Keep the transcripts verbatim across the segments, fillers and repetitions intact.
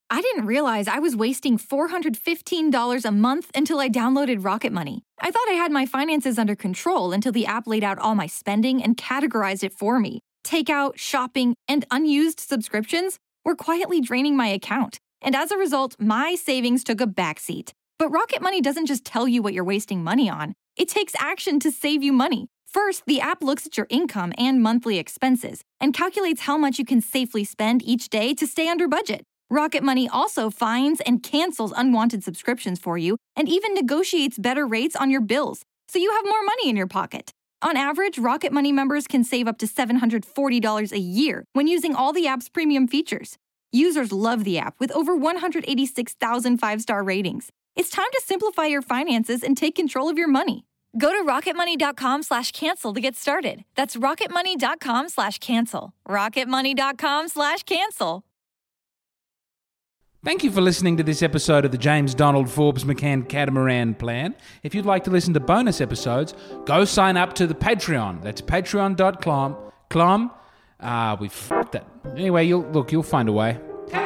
I didn't realize I was wasting four hundred fifteen dollars a month until I downloaded Rocket Money. I thought I had my finances under control until the app laid out all my spending and categorized it for me. Takeout, shopping, and unused subscriptions were quietly draining my account. And as a result, my savings took a backseat. But Rocket Money doesn't just tell you what you're wasting money on. It takes action to save you money. First, the app looks at your income and monthly expenses and calculates how much you can safely spend each day to stay under budget. Rocket Money also finds and cancels unwanted subscriptions for you and even negotiates better rates on your bills, so you have more money in your pocket. On average, Rocket Money members can save up to seven hundred forty dollars a year when using all the app's premium features. Users love the app with over one hundred eighty-six thousand five-star ratings. It's time to simplify your finances and take control of your money. Go to rocketmoney.com slash cancel to get started. That's rocketmoney.com slash cancel. rocketmoney.com slash cancel. Thank you for listening to this episode of the James Donald Forbes McCann Catamaran Plan. If you'd like to listen to bonus episodes, go sign up to the Patreon. That's patreon dot com. Clom. Ah, uh, we fucked that. Anyway, you'll look, you'll find a way.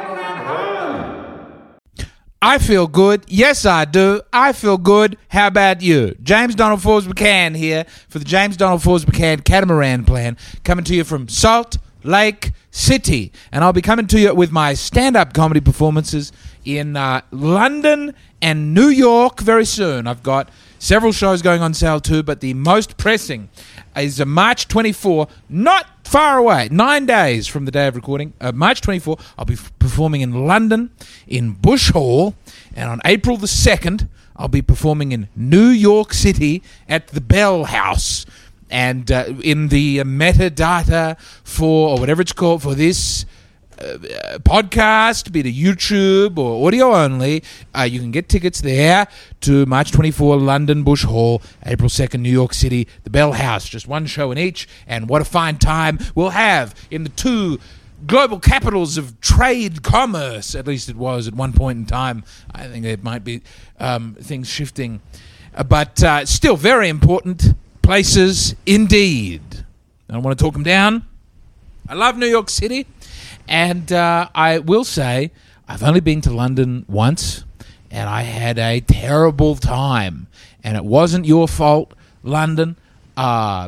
I feel good. Yes, I do. I feel good. How about you? James Donald Forbes McCann here for the James Donald Forbes McCann Catamaran Plan, coming to you from Salt Lake City. And I'll be coming to you with my stand-up comedy performances in uh, London and New York very soon. I've got several shows going on sale too, but the most pressing is uh, March twenty-fourth, not far away, nine days from the day of recording. Uh, March twenty-fourth, I'll be f- performing in London, in Bush Hall, and on April the second, I'll be performing in New York City at the Bell House. And uh, in the metadata for, or whatever it's called, for this uh, podcast, be it a YouTube or audio only, uh, you can get tickets there to March twenty-fourth, London, Bush Hall, April second, New York City, the Bell House. Just one show in each, and what a fine time we'll have in the two global capitals of trade commerce. At least it was at one point in time. I think there might be um, things shifting. Uh, but uh, still very important places indeed. I don't want to talk them down. I love New York City. And uh, I will say, I've only been to London once, and I had a terrible time. And it wasn't your fault, London. Uh,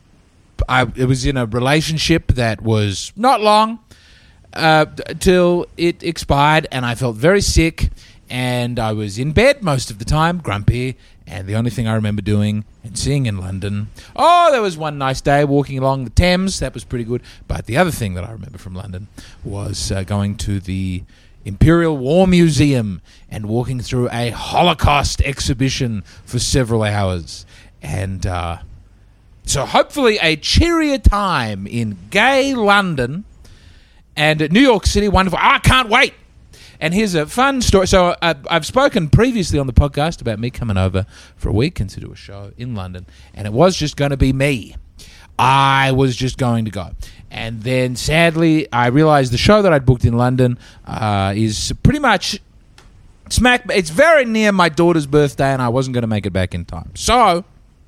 I it was in a relationship that was not long uh, till it expired, and I felt very sick, and I was in bed most of the time, grumpy, and the only thing I remember doing and seeing in London, oh, there was one nice day walking along the Thames. That was pretty good. But the other thing that I remember from London was uh, going to the Imperial War Museum and walking through a Holocaust exhibition for several hours. And uh, so hopefully a cheerier time in gay London and New York City. Wonderful. I can't wait. And here's a fun story. So uh, I've spoken previously on the podcast about me coming over for a week and to do a show in London. And it was just going to be me. I was just going to go. And then sadly, I realized the show that I'd booked in London uh, is pretty much smack. It's very near my daughter's birthday, and I wasn't going to make it back in time. So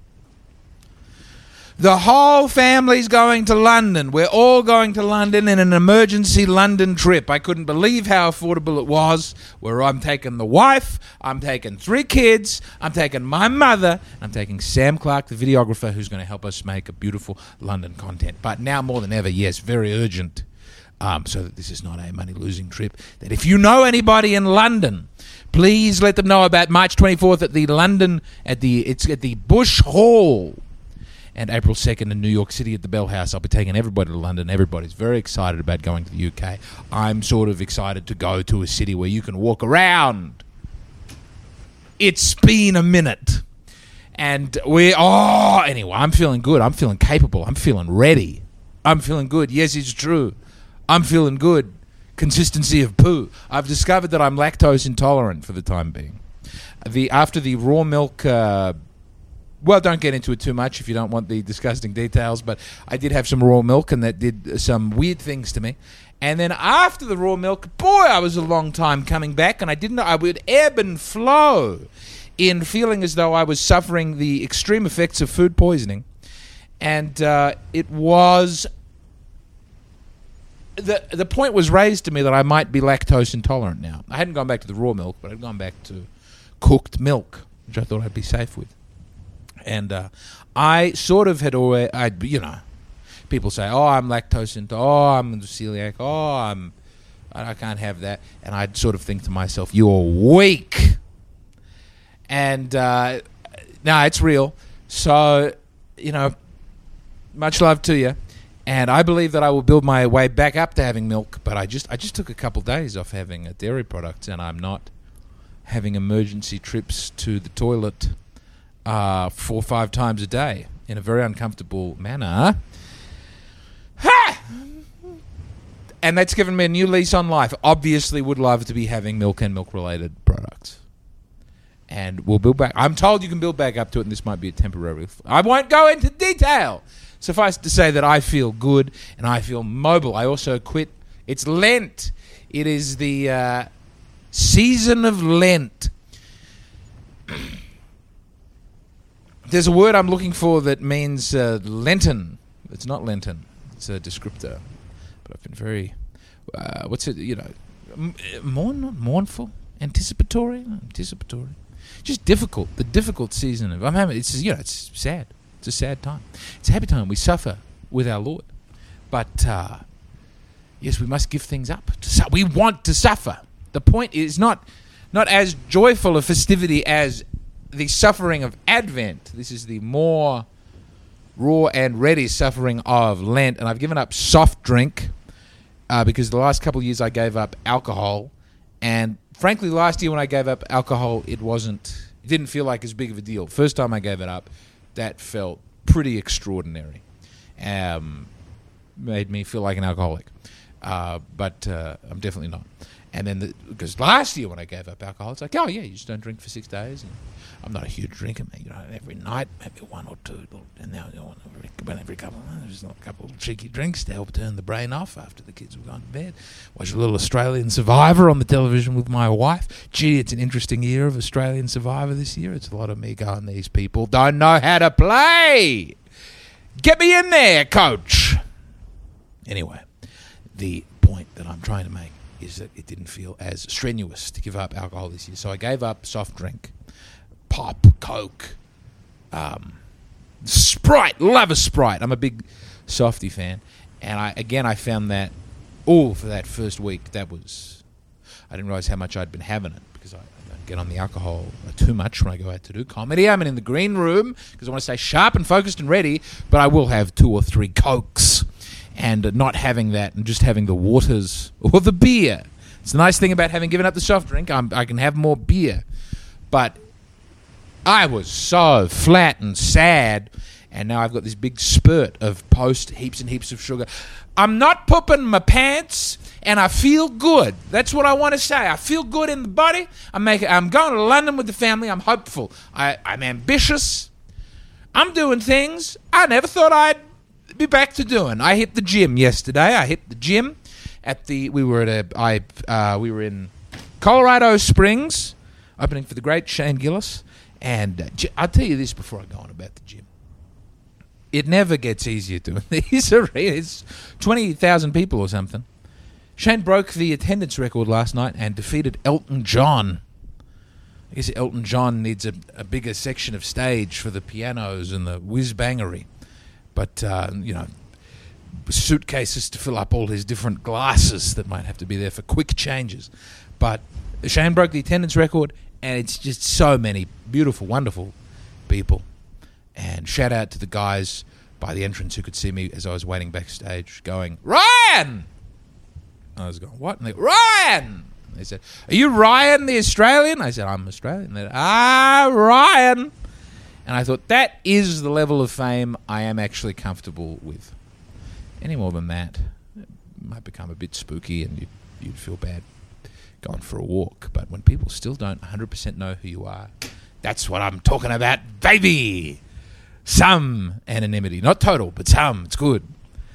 the whole family's going to London. We're all going to London in an emergency London trip. I couldn't believe how affordable it was, where I'm taking the wife, I'm taking three kids, I'm taking my mother, and I'm taking Sam Clark, the videographer, who's going to help us make a beautiful London content. But now more than ever, yes, very urgent, um, so that this is not a money-losing trip, that if you know anybody in London, please let them know about March twenty-fourth at the London, at the it's at the Bush Hall. And April second in New York City at the Bell House. I'll be taking everybody to London. Everybody's very excited about going to the U K. I'm sort of excited to go to a city where you can walk around. It's been a minute. And we, oh, anyway, I'm feeling good. I'm feeling capable. I'm feeling ready. I'm feeling good. Yes, it's true. I'm feeling good. Consistency of poo. I've discovered that I'm lactose intolerant for the time being. The After the raw milk... Uh, Well, don't get into it too much if you don't want the disgusting details, but I did have some raw milk, and that did some weird things to me. And then after the raw milk, boy, I was a long time coming back, and I didn't know. I would ebb and flow in feeling as though I was suffering the extreme effects of food poisoning. And uh, it was the the point was raised to me that I might be lactose intolerant now. I hadn't gone back to the raw milk, but I'd gone back to cooked milk, which I thought I'd be safe with. And uh, I sort of had always, I you know, people say, "Oh, I'm lactose intolerant. Oh, I'm celiac. Oh, I'm, I can't have that." And I'd sort of think to myself, "You're weak." And uh, no, it's real. So, you know, much love to you. And I believe that I will build my way back up to having milk, but I just I just took a couple of days off having a dairy product, and I'm not having emergency trips to the toilet uh, four or five times a day in a very uncomfortable manner. Ha! And that's given me a new lease on life. Obviously would love to be having milk and milk-related products. And we'll build back. I'm told you can build back up to it, and this might be a temporary... I won't go into detail. Suffice to say that I feel good and I feel mobile. I also quit. It's Lent. It is the uh, season of Lent. There's a word I'm looking for that means uh, Lenten. It's not Lenten. It's a descriptor. But I've been very... Uh, what's it? You know, mourn, mournful, anticipatory, anticipatory. Just difficult. The difficult season of... I'm having... It's, you know, it's sad. It's a sad time. It's a happy time. We suffer with our Lord. But, uh, yes, we must give things up. To su- we want to suffer. The point is not not as joyful a festivity as the suffering of Advent. This is the more raw and ready suffering of Lent. And I've given up soft drink uh, because the last couple of years I gave up alcohol. And, frankly, last year when I gave up alcohol, it wasn't... It didn't feel like as big of a deal. First time I gave it up, that felt pretty extraordinary. Um, made me feel like an alcoholic. Uh, but uh, I'm definitely not. And then, the, because last year when I gave up alcohol, it's like, oh, yeah, you just don't drink for six days. And I'm not a huge drinker, man. You know, every night, maybe one or two. And now, you know, every, every couple of months, there's a couple of cheeky drinks to help turn the brain off after the kids have gone to bed. Watch a little Australian Survivor on the television with my wife. Gee, it's an interesting year of Australian Survivor this year. It's a lot of me going, these people don't know how to play. Get me in there, coach. Anyway, the point that I'm trying to make is that it didn't feel as strenuous to give up alcohol this year. So I gave up soft drink, pop, Coke, um, Sprite. Love a Sprite. I'm a big softy fan. And I again, I found that, oh, for that first week, that was... I didn't realize how much I'd been having it because I, I don't get on the alcohol too much when I go out to do comedy. I'm in the green room because I want to stay sharp and focused and ready, but I will have two or three Cokes. And not having that and just having the waters or the beer. It's the nice thing about having given up the soft drink. I'm, I can have more beer. But I was so flat and sad. And now I've got this big spurt of post heaps and heaps of sugar. I'm not pooping my pants and I feel good. That's what I want to say. I feel good in the body. I'm, making, I'm going to London with the family. I'm hopeful. I, I'm ambitious. I'm doing things I never thought I'd be back to doing. I hit the gym yesterday. I hit the gym at the. We were at a. I. Uh, we were in Colorado Springs, opening for the great Shane Gillis. And uh, I'll tell you this before I go on about the gym. It never gets easier doing these. It's twenty thousand people or something. Shane broke the attendance record last night and defeated Elton John. I guess Elton John needs a, a bigger section of stage for the pianos and the whiz-bangery. But, uh, you know, suitcases to fill up all his different glasses that might have to be there for quick changes. But Shane broke the attendance record, and it's just so many beautiful, wonderful people. And shout out to the guys by the entrance who could see me as I was waiting backstage going, Ryan! I was going, what? And they go, Ryan! And they said, are you Ryan the Australian? I said, I'm Australian. They said, ah, Ryan! And I thought, that is the level of fame I am actually comfortable with. Any more than that, it might become a bit spooky and you'd, you'd feel bad going for a walk. But when people still don't one hundred percent know who you are, that's what I'm talking about, baby! Some anonymity. Not total, but some. It's good.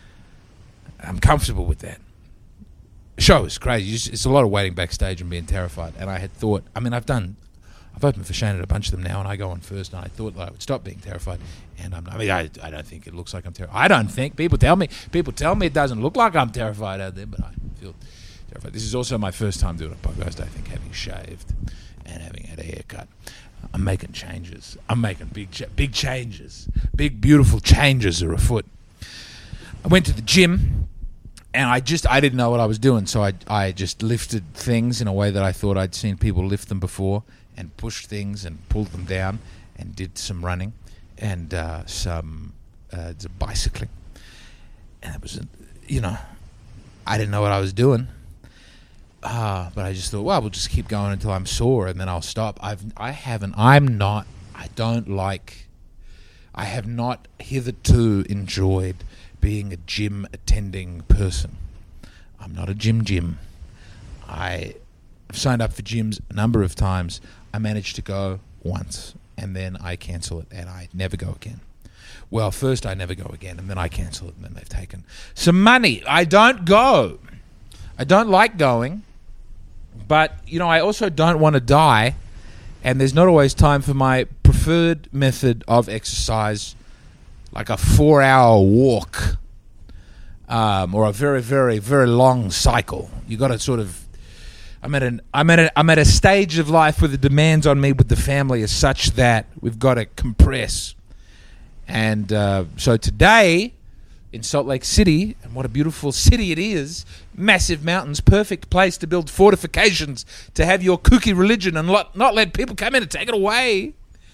I'm comfortable with that. The show is crazy. It's a lot of waiting backstage and being terrified. And I had thought, I mean, I've done... I've opened for Shane at a bunch of them now, and I go on first, and I thought that I would stop being terrified, and I'm, I mean, I, I don't think it looks like I'm terrified. I don't think. People tell me, people tell me it doesn't look like I'm terrified out there, but I feel terrified. This is also my first time doing a podcast, I think, having shaved and having had a haircut. I'm making changes. I'm making big, cha- big changes. Big, beautiful changes are afoot. I went to the gym, and I just, I didn't know what I was doing, so I, I just lifted things in a way that I thought I'd seen people lift them before, and pushed things and pulled them down, and did some running and uh, some uh, bicycling. And it was, you know, I didn't know what I was doing. Uh, but I just thought, well, we'll just keep going until I'm sore, and then I'll stop. I've, I haven't, I'm not, I don't like, I have not hitherto enjoyed being a gym attending person. I'm not a gym gym. I have signed up for gyms a number of times. I managed to go once, and then I cancel it, and I never go again. Well, first I never go again, and then I cancel it, and then they've taken some money. I don't go. I don't like going. But, you know, I also don't want to die, and there's not always time for my preferred method of exercise, like a four-hour walk um, or a very, very, very long cycle. You got to sort of... I'm at an I'm at a, I'm at a stage of life where the demands on me with the family are such that we've got to compress. And uh, so today... in Salt Lake City, and what a beautiful city it is, massive mountains, perfect place to build fortifications, to have your kooky religion and not, not let people come in and take it away.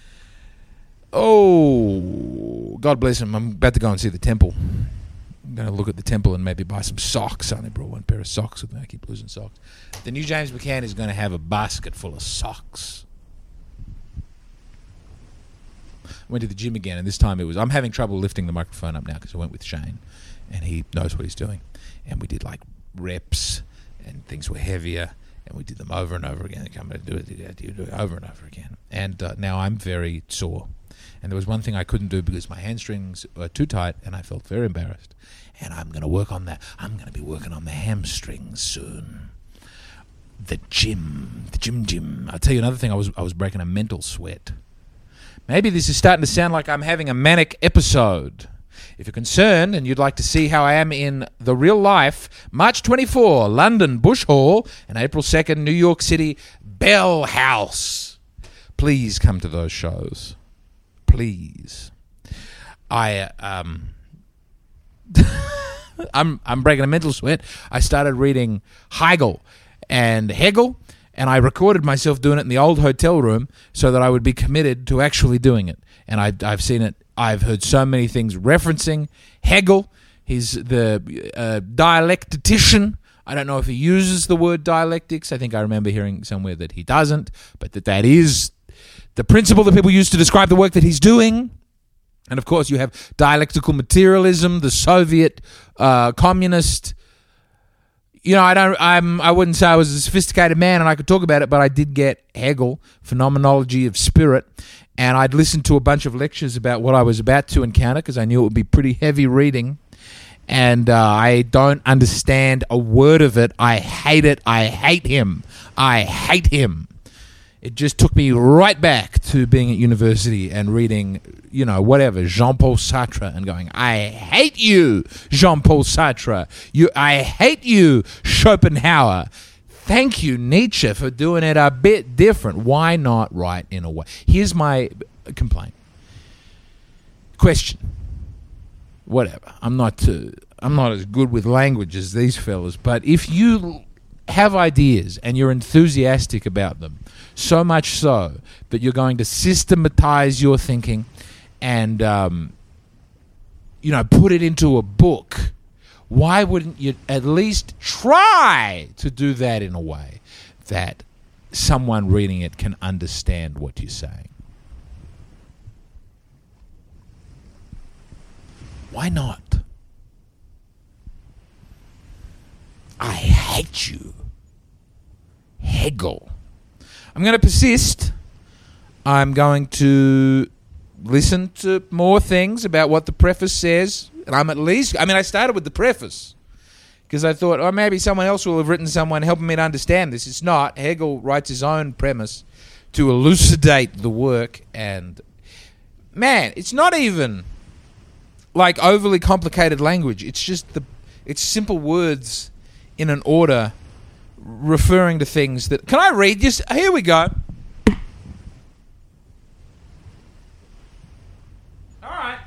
Oh, God bless him. I'm about to go and see the temple. I'm going to look at the temple and maybe buy some socks. I only brought one pair of socks with me. I keep losing socks. The new James McCann is going to have a basket full of socks. Went to the gym again, and this time it was... I'm having trouble lifting the microphone up now because I went with Shane, and he knows what he's doing. And we did, like, reps, and things were heavier, and we did them over and over again. Come and do it, do it over and over again. And uh, now I'm very sore. And there was one thing I couldn't do because my hamstrings were too tight, and I felt very embarrassed. And I'm going to work on that. I'm going to be working on the hamstrings soon. The gym. The gym gym. I'll tell you another thing. I was I was breaking a mental sweat. Maybe this is starting to sound like I'm having a manic episode. If you're concerned and you'd like to see how I am in the real life, March twenty-fourth, London, Bush Hall, and April second, New York City, Bell House. Please come to those shows. Please. I, um... I'm, I'm breaking a mental sweat. I started reading Hegel and Hegel, and I recorded myself doing it in the old hotel room so that I would be committed to actually doing it. And I, I've seen it. I've heard so many things referencing Hegel. He's the uh, dialectician. I don't know if he uses the word dialectics. I think I remember hearing somewhere that he doesn't, but that that is the principle that people use to describe the work that he's doing. And, of course, you have dialectical materialism, the Soviet uh, communist... You know, I don't. I'm. I wouldn't say I was a sophisticated man, and I could talk about it, but I did get Hegel, Phenomenology of Spirit, and I'd listened to a bunch of lectures about what I was about to encounter because I knew it would be pretty heavy reading, and uh, I don't understand a word of it. I hate it. I hate him. I hate him. It just took me right back to being at university and reading, you know, whatever, Jean-Paul Sartre, and going, I hate you, Jean-Paul Sartre. You, I hate you, Schopenhauer. Thank you, Nietzsche, for doing it a bit different. Why not write in a way? Here's my complaint. Question. Whatever. I'm not too, I'm not as good with language as these fellas, but if you have ideas and you're enthusiastic about them, so much so that you're going to systematize your thinking and, um, you know, put it into a book, why wouldn't you at least try to do that in a way that someone reading it can understand what you're saying? Why not? I hate you. Hegel. I'm going to persist. I'm going to listen to more things about what the preface says. And I'm at least, I mean, I started with the preface because I thought, oh, maybe someone else will have written someone helping me to understand this. It's not. Hegel writes his own premise to elucidate the work. And man, it's not even like overly complicated language. It's just the it's simple words in an order referring to things that... Can I read this? Here we go. All right.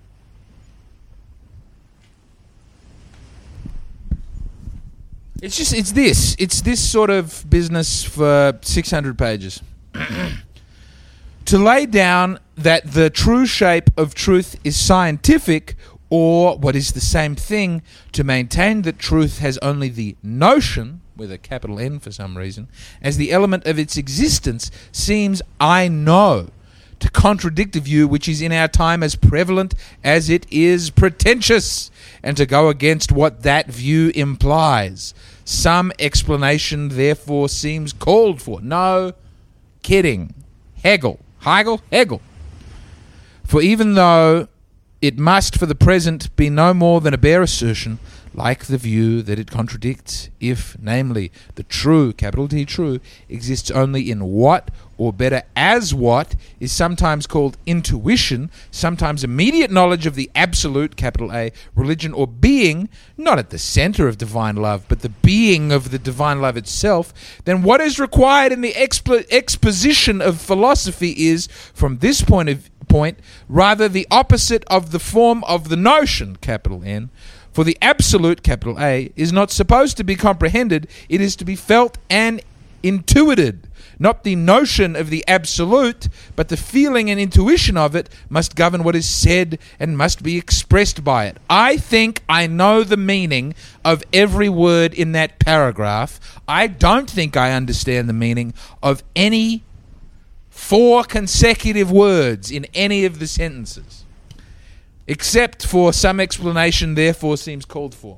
It's just, it's this. It's this sort of business for six hundred pages. To lay down that the true shape of truth is scientific, or what is the same thing, to maintain that truth has only the notion, with a capital N for some reason, as the element of its existence, seems, I know, to contradict a view which is in our time as prevalent as it is pretentious, and to go against what that view implies. Some explanation, therefore, seems called for. No kidding. Hegel. Hegel? Hegel. For even though it must for the present be no more than a bare assertion, like the view that it contradicts, if, namely, the true, capital T true, exists only in what, or better as what, is sometimes called intuition, sometimes immediate knowledge of the absolute, capital A, religion or being, not at the center of divine love, but the being of the divine love itself, then what is required in the expo- exposition of philosophy is, from this point of point, rather the opposite of the form of the notion, capital N. For the absolute, capital A, is not supposed to be comprehended, it is to be felt and intuited. Not the notion of the absolute, but the feeling and intuition of it must govern what is said and must be expressed by it. I think I know the meaning of every word in that paragraph. I don't think I understand the meaning of any four consecutive words in any of the sentences, except for some explanation, therefore, seems called for.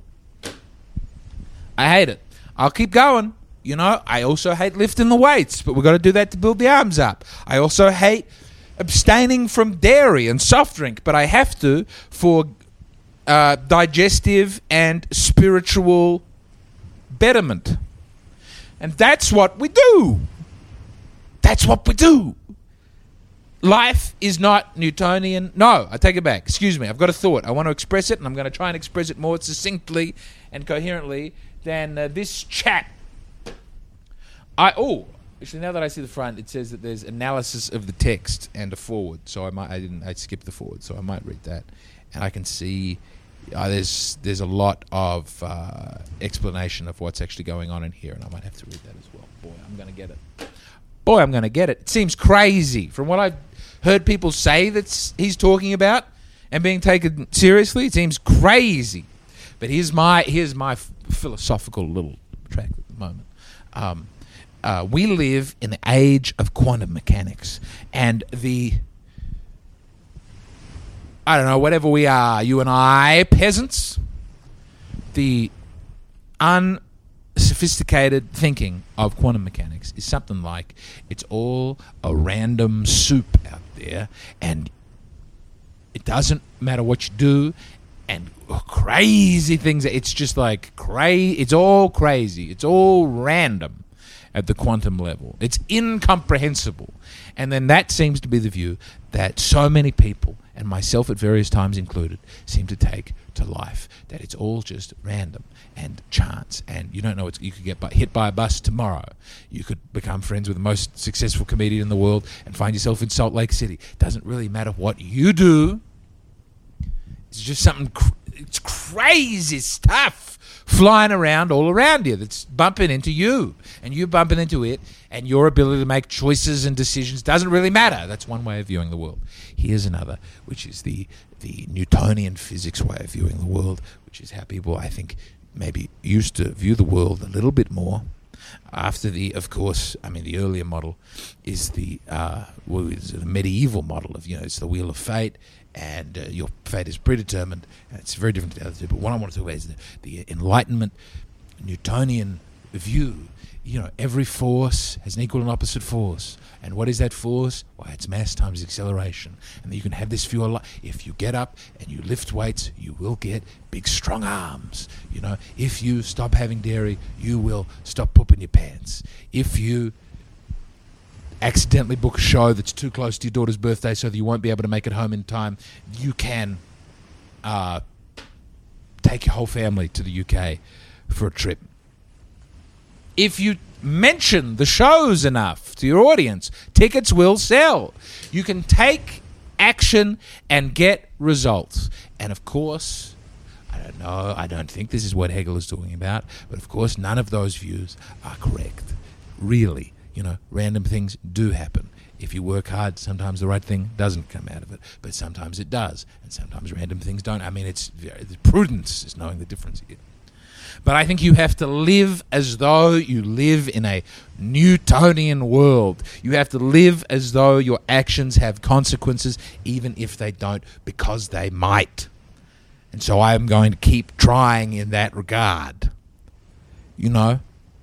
I hate it. I'll keep going. You know, I also hate lifting the weights, but we've got to do that to build the arms up. I also hate abstaining from dairy and soft drink, but I have to for uh, digestive and spiritual betterment. And that's what we do. That's what we do. Life is not Newtonian. No, I take it back. Excuse me. I've got a thought. I want to express it, and I'm going to try and express it more succinctly and coherently than uh, this chat. I oh, actually, now that I see the front, it says that there's analysis of the text and a forward. So I might I didn't I skipped the forward, so I might read that, and I can see uh, there's there's a lot of uh, explanation of what's actually going on in here, and I might have to read that as well. Boy, I'm going to get it. Boy, I'm going to get it. It seems crazy from what I've heard people say that he's talking about and being taken seriously. It seems crazy, but here's my here's my f- philosophical little track at the moment. Um, uh, we live in the age of quantum mechanics, and the I don't know whatever we are, you and I, peasants, the unsophisticated thinking of quantum mechanics is something like it's all a random soup out there, and it doesn't matter what you do, and crazy things. It's just like crazy. It's all crazy. It's all random at the quantum level. It's incomprehensible. And then that seems to be the view that so many people, and myself at various times included, seem to take to life, that it's all just random and chance, and you don't know it's, you could get by, hit by a bus tomorrow. You could become friends with the most successful comedian in the world and find yourself in Salt Lake City. Doesn't really matter what you do. It's just something, cr- it's crazy stuff flying around all around you that's bumping into you, and you bumping into it, and your ability to make choices and decisions doesn't really matter. That's one way of viewing the world. Here's another, which is the the Newtonian physics way of viewing the world, which is how people, I think, maybe used to view the world a little bit more. After the, of course, I mean, the earlier model is the uh, well, it's the medieval model of, you know, it's the wheel of fate, and uh, your fate is predetermined. It's very different to the other two. But what I want to talk about is the, the Enlightenment Newtonian view. You know, every force has an equal and opposite force. And what is that force? Why, it's mass times acceleration. And you can have this view a lot. If you get up and you lift weights, you will get big, strong arms. You know, if you stop having dairy, you will stop pooping your pants. If you accidentally book a show that's too close to your daughter's birthday so that you won't be able to make it home in time, you can uh, take your whole family to the U K for a trip. If you mention the shows enough to your audience, tickets will sell. You can take action and get results. And of course, I don't know, I don't think this is what Hegel is talking about, but of course none of those views are correct. Really, you know, random things do happen. If you work hard, sometimes the right thing doesn't come out of it, but sometimes it does, and sometimes random things don't. I mean, it's very, the prudence is knowing the difference here. But I think you have to live as though you live in a Newtonian world. You have to live as though your actions have consequences, even if they don't, because they might. And so I am going to keep trying in that regard. You know,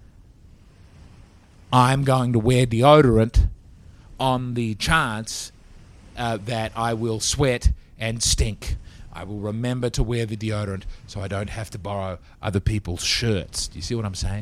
I'm going to wear deodorant on the chance uh, that I will sweat and stink. I will remember to wear the deodorant so I don't have to borrow other people's shirts. Do you see what I'm saying?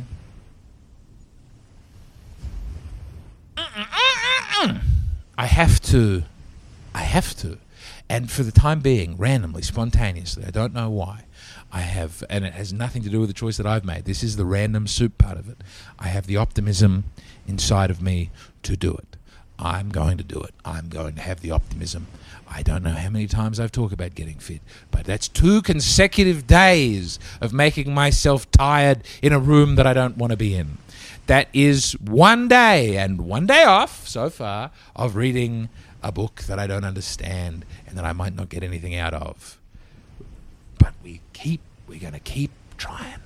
I have to. I have to. And for the time being, randomly, spontaneously, I don't know why, I have, and it has nothing to do with the choice that I've made. This is the random soup part of it. I have the optimism inside of me to do it. I'm going to do it. I'm going to have the optimism. I don't know how many times I've talked about getting fit, but that's two consecutive days of making myself tired in a room that I don't want to be in. That is one day and one day off so far of reading a book that I don't understand and that I might not get anything out of. But we keep, we're going to keep trying.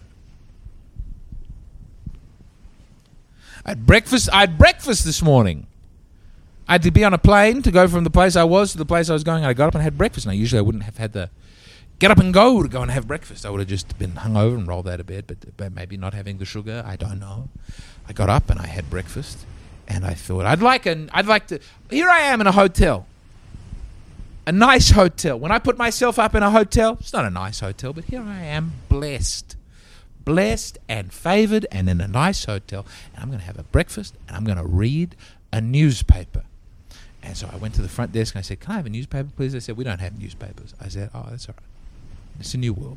I had breakfast, I had breakfast this morning. I had to be on a plane to go from the place I was to the place I was going. I got up and had breakfast. And I usually I wouldn't have had the get up and go to go and have breakfast. I would have just been hungover and rolled out of bed, but, but maybe not having the sugar. I don't know. I got up and I had breakfast, and I thought I'd like an I'd like to. Here I am in a hotel, a nice hotel. When I put myself up in a hotel, it's not a nice hotel, but here I am, blessed, blessed and favored, and in a nice hotel. And I'm going to have a breakfast, and I'm going to read a newspaper. And so I went to the front desk and I said, "Can I have a newspaper, please?" They said, "We don't have newspapers." I said, "Oh, that's all right. It's a new world."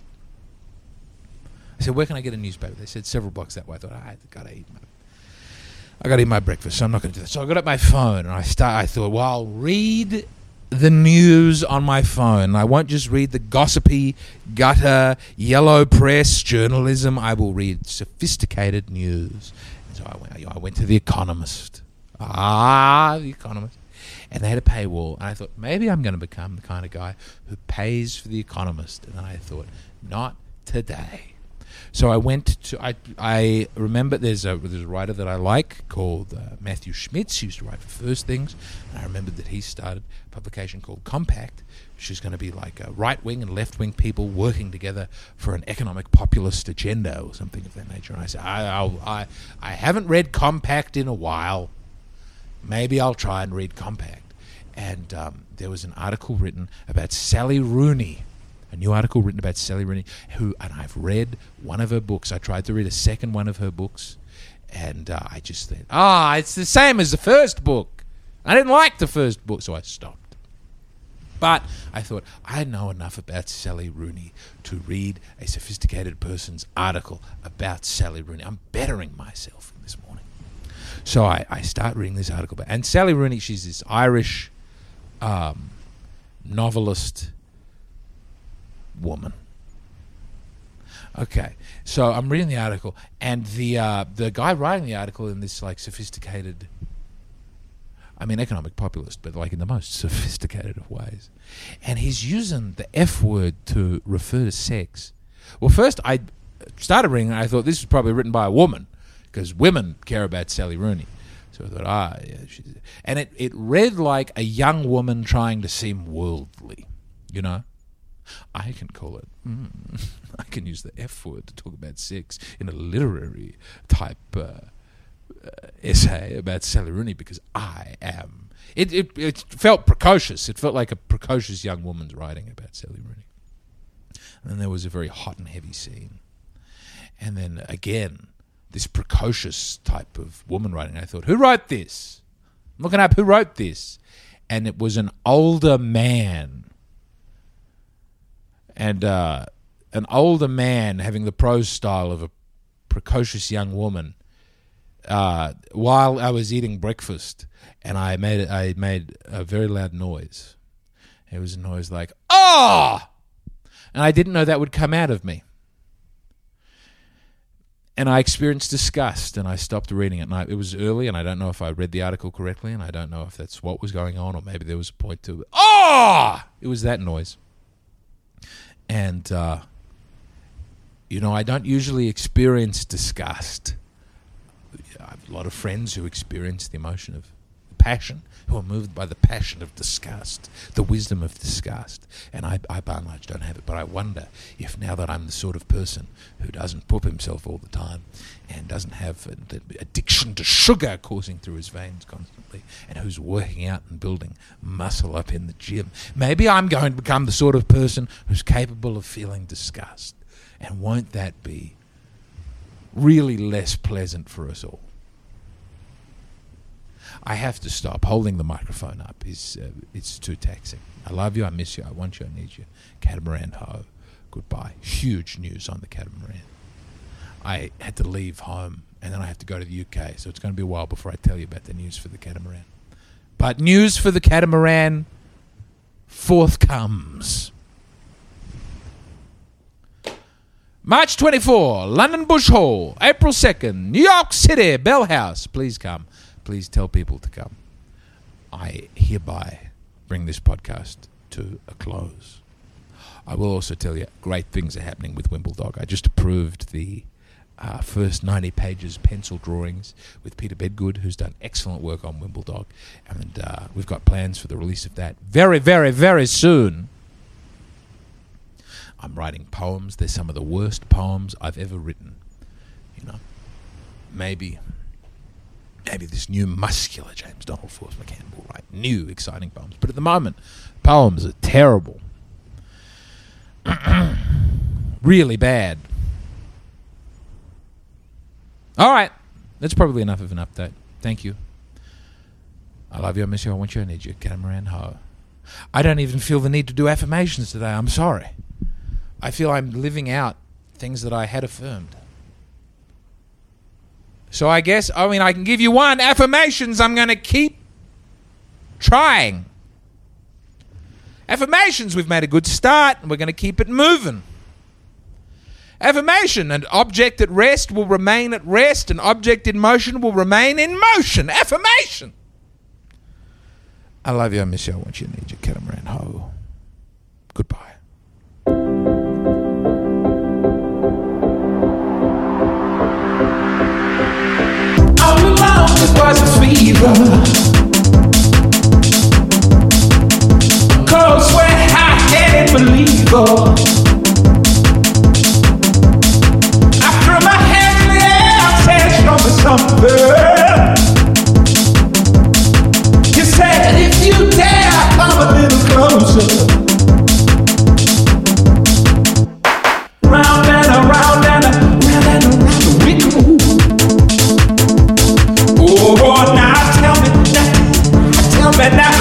I said, "Where can I get a newspaper?" They said, "Several blocks that way." I thought, I got to eat my, I got to eat my breakfast, so I'm not going to do that. So I got up my phone and I start. I thought, well, I'll read the news on my phone. I won't just read the gossipy, gutter, yellow press journalism. I will read sophisticated news. And so I went. I went to The Economist. Ah, The Economist. And they had a paywall, and I thought, maybe I'm going to become the kind of guy who pays for The Economist. And then I thought, not today. So I went to, I I remember there's a there's a writer that I like called uh, Matthew Schmitz. He used to write for First Things. And I remembered that he started a publication called Compact, which is going to be like a right-wing and left-wing people working together for an economic populist agenda or something of that nature. And I said, I, I'll, I, I haven't read Compact in a while. Maybe I'll try and read Compact. And um, there was an article written about Sally Rooney, a new article written about Sally Rooney, who, and I've read one of her books. I tried to read a second one of her books, and uh, I just thought, ah, oh, it's the same as the first book. I didn't like the first book, so I stopped. But I thought, I know enough about Sally Rooney to read a sophisticated person's article about Sally Rooney. I'm bettering myself this morning. So I, I start reading this article. About, and Sally Rooney, she's this Irish um, novelist woman. Okay, so I'm reading the article, and the uh, the guy writing the article in this like sophisticated, I mean economic populist, but like in the most sophisticated of ways, and he's using the F word to refer to sex. Well, first I started reading, and I thought this was probably written by a woman, because women care about Sally Rooney. So I thought, ah, yeah, she's, and it, it read like a young woman trying to seem worldly, you know. I can call it, mm, I can use the F word to talk about sex in a literary type uh, uh, essay about Sally Rooney because I am. It, it it felt precocious. It felt like a precocious young woman's writing about Sally Rooney. And then there was a very hot and heavy scene. And then again, this precocious type of woman writing. I thought, who wrote this? looking up who wrote this. And it was an older man. And uh, an older man having the prose style of a precocious young woman. Uh, while I was eating breakfast, and I made I made a very loud noise. It was a noise like, "Oh!" And I didn't know that would come out of me. And I experienced disgust, and I stopped reading it. And I, it was early, and I don't know if I read the article correctly, and I don't know if that's what was going on, or maybe there was a point to it. Oh! It was that noise. And, uh, you know, I don't usually experience disgust. I have a lot of friends who experience the emotion of passion, who are moved by the passion of disgust, the wisdom of disgust. And I, I by and large don't have it, but I wonder if now that I'm the sort of person who doesn't poop himself all the time and doesn't have the addiction to sugar coursing through his veins constantly, and who's working out and building muscle up in the gym, maybe I'm going to become the sort of person who's capable of feeling disgust. And won't that be really less pleasant for us all? I have to stop. Holding the microphone up is uh, it's too taxing. I love you. I miss you. I want you. I need you. Catamaran ho. Goodbye. Huge news on the Catamaran. I had to leave home, and then I have to go to the U K, so it's going to be a while before I tell you about the news for the Catamaran. But news for the Catamaran forthcomes. March twenty-fourth, London Bush Hall. April second, New York City, Bell House. Please come. Please tell people to come. I hereby bring this podcast to a close. I will also tell you great things are happening with Wimbledog. I just approved the uh, first ninety pages pencil drawings with Peter Bedgood, who's done excellent work on Wimbledog. And uh, we've got plans for the release of that very, very, very soon. I'm writing poems. They're some of the worst poems I've ever written. You know, maybe... Maybe this new muscular James Donald Force McCann will write new exciting poems. But at the moment, poems are terrible. Really bad. All right. That's probably enough of an update. Thank you. I love you. I miss you. I want you. I need you. Catamaran ho. I don't even feel the need to do affirmations today. I'm sorry. I feel I'm living out things that I had affirmed. So I guess, I mean, I can give you one. Affirmations, I'm going to keep trying. Affirmations, we've made a good start, and we're going to keep it moving. Affirmation, an object at rest will remain at rest, an object in motion will remain in motion. Affirmation. I love you, I miss you, I want you, I need you, Catamaran ho. Goodbye. It was a fever, cold sweat, hot-headed believer. I threw my hands in the air, I said, show me something. You said, if you dare, come a little closer. Round and around and around and around we go. Oh, now tell me, now, tell me now.